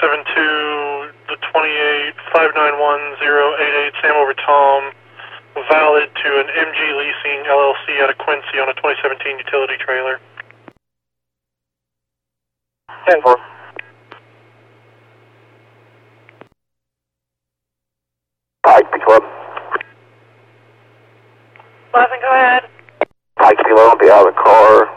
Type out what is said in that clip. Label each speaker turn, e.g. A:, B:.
A: 772, the 28-591-088, Sam over Tom, valid to an MG Leasing LLC out of Quincy on a 2017 utility trailer.
B: 10-4. Pike, Club.
C: 11, go ahead.
B: Pike, below, be out of the car.